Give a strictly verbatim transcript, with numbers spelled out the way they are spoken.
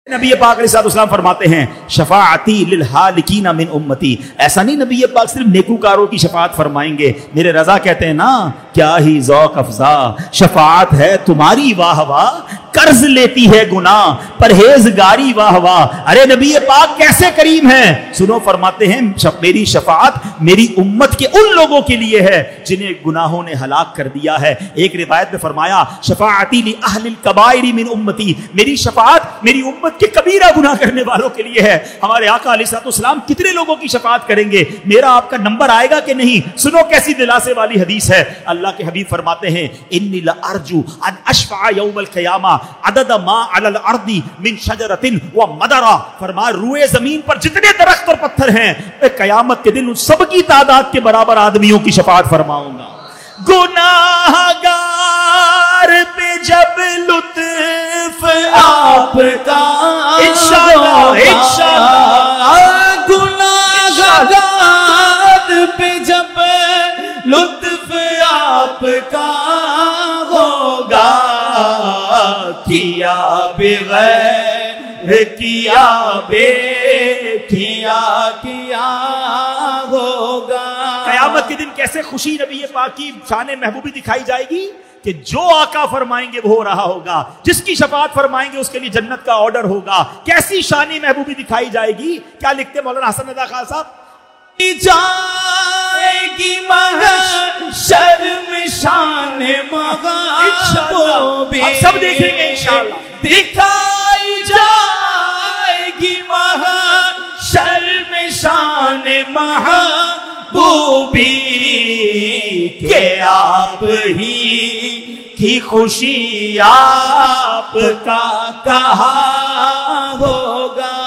नबी पाक अलैहिस्सलाम फरमाते हैं शफाअती लिल हालिकीना मिन उम्मती। ऐसा नहीं नबी पाक सिर्फ नेकूकारों की शफाअत फरमाएंगे। मेरे रजा कहते हैं ना, क्या ही ज़ौक़ अफ़ज़ा शफाअत है तुम्हारी वाह वाह, कर्ज लेती है गुनाह परहेजगारी वाह वाह। अरे नबी पाक कैसे करीम हैं, सुनो फरमाते हैं मेरी शफाअत मेरी उम्मत के उन लोगों के लिए है जिन्हें गुनाहों ने हलाक कर दिया है। एक रिवायत में फरमाया शफाअती ली अहलिल कबाइरी मिन उम्मती, मेरी शफाअत मेरी उम्मत के कबीरा गुनाह करने वालों के लिए है। हमारे आका अलैहिस्सलाम कितने लोगों की शफाअत करेंगे, मेरा आपका नंबर आएगा कि नहीं? सुनो कैसी दिलासे वाली हदीस है। अल्लाह के हबीब फरमाते हैं इन्नी ला अर्जू अन अशफा यौमल क़यामा अदद मा अलल अर्दी मिन शजरतिन व मदरा। फरमा रूए जमीन पर जितने दरख्त और पत्थर हैं कयामत के दिन उन सब की तादाद के बराबर आदमियों की शफाअत फरमाऊंगा। गुनाहगार पे जब लुत्फ आपका इंशाअल्लाह इंशाअल्लाह, गुनाहगार पे जब लुत्फ आपका होगा, किया बेगैर किया बे किया किया होगा। कयामत के दिन कैसे खुशी नबी पाक की शान महबूबी दिखाई जाएगी कि जो आका फरमाएंगे वो हो रहा होगा, जिसकी शफाअत फरमाएंगे उसके लिए जन्नत का ऑर्डर होगा। कैसी शान महबूबी दिखाई जाएगी। क्या लिखते मौलाना हसन रजा खान साहब, जाएगी महशर में शान महबूबी, हम सब देखेंगे इंशाअल्लाह। दिखाई जाएगी महशर में शान महबूबी के आप ही की खुशी आपका कहा होगा।